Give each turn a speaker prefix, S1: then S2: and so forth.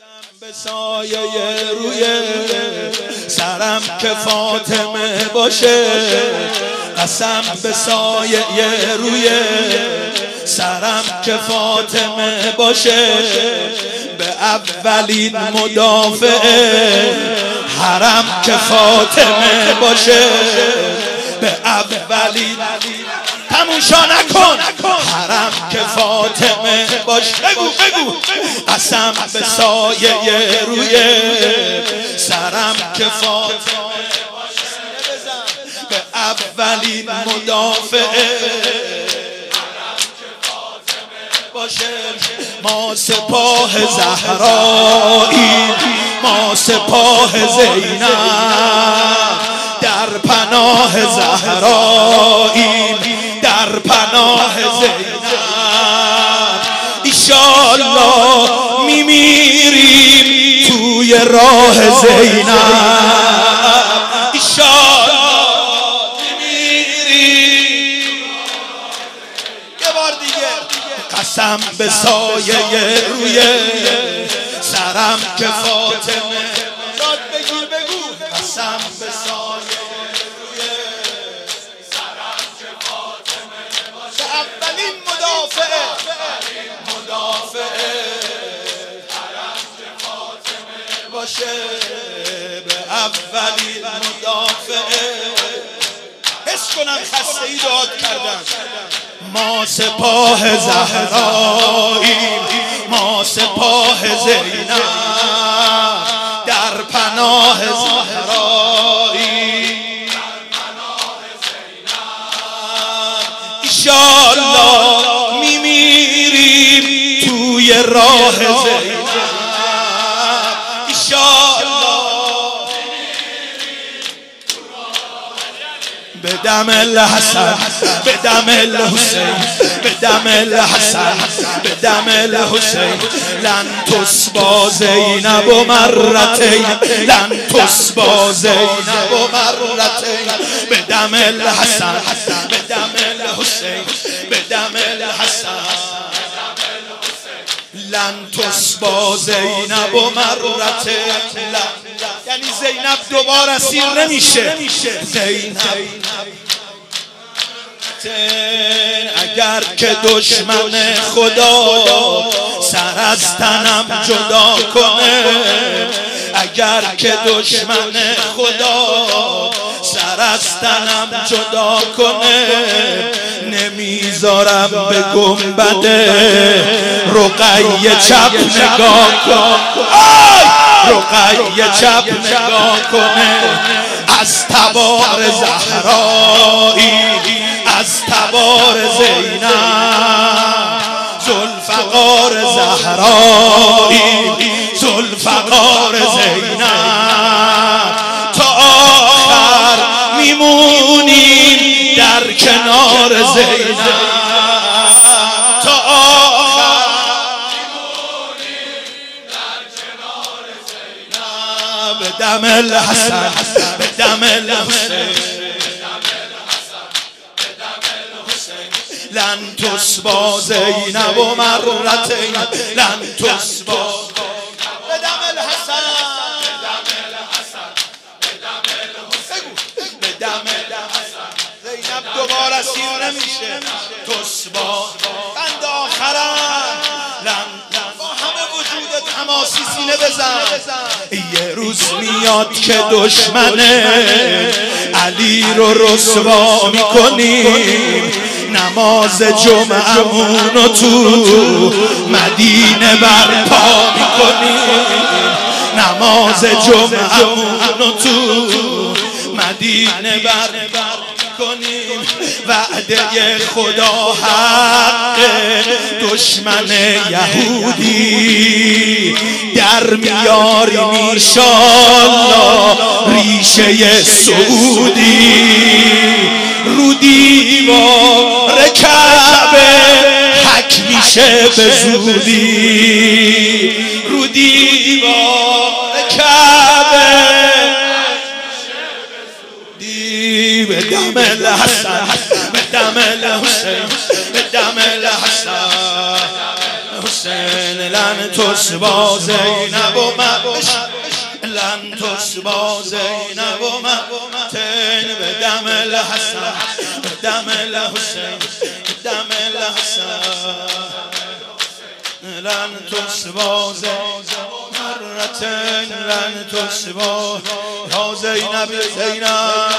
S1: به سایه روی سرم که فاطمه باشه، قسم به سایه روی سرم که فاطمه باشه، به اولین مدافع حرم که فاطمه باشه، به اولین تموشا نکن حرم که فاطمه باشه. بگو قسم به سایه روی سرم که فاطمه به اولین مدافع باشه. ما سپاه زهرایی، ما سپاه زینب، در پناه زهرایی، در پناه زینب. ایشالله میمیریم توی راه زینب، ایشالله میمیریم. یه بار دیگه قسم به سایه روی سرم که فاطمه. داد بگیر بگو قسم به سایه روی سرم که فاطمه باشه، اولین مدافع حرم که فاطمه باشه، به اولین مدافع. حس کنم خسته ای داد کردن. ما سپاه زهراییم، ما سپاه زینب، در پناه زهراییم، ایشالله میمیریم توی راه زینب، به دم الحسن، به دم الحسین، به دم الحسن، به دم الحسین. لن تصبا زینب و مرتین، لن تصبا زینب و مرتین. به دم الحسن، به دم الحسین، به دم الحسن، لن تصبا زینب و مرتین. یعنی زینب دوبار اسیر نمیشه. زینب اگر که دشمن خدا سر از تنم جدا کنه، اگر که دشمن خدا سر از تنم جدا کنه، نمیذارم به گنبد رقیه چپ نگاه کن، رقیه چپ نگاه کنه. از تبار زهرایی، از تبار زینب، ذوالفقار زهرایی، ذوالفقار زینب. تا آخر میمونیم در کنار زینب، تا آخر میمونیم در کنار زینب. به دم الحسن، به دم الحسین، لن تصبا زینب و مرتین، لن تصبا. به دم الحسن، به دم الحسن، به دم الحسین، به دم الحسن. زینب دوباره اسیر نمیشه. تصبا بند آخرم، لن با همه وجودت حماسی سینه بزن. یه روز میاد که دشمن علی رو رسوا میکنیم، نماز جمعمونو تو مدینه برپا میکنیم، نماز جمعمونو تو مدینه برپا میکنیم. وعده خدا حق، دشمن یهودی در میاریم ایشالله ریشه سعودی. رو دیوار کعبه حک میشه به زودی، رو دیوار کعبه به دم الحسن، به دم الحسین، به دم الحسن. حسین لن تسبا زینب و لن تسبا زینب و مرتين بدم الحسن بدم الحسين بدم الحسن لن تسبا مرتين لن تسبا يا زينب زينب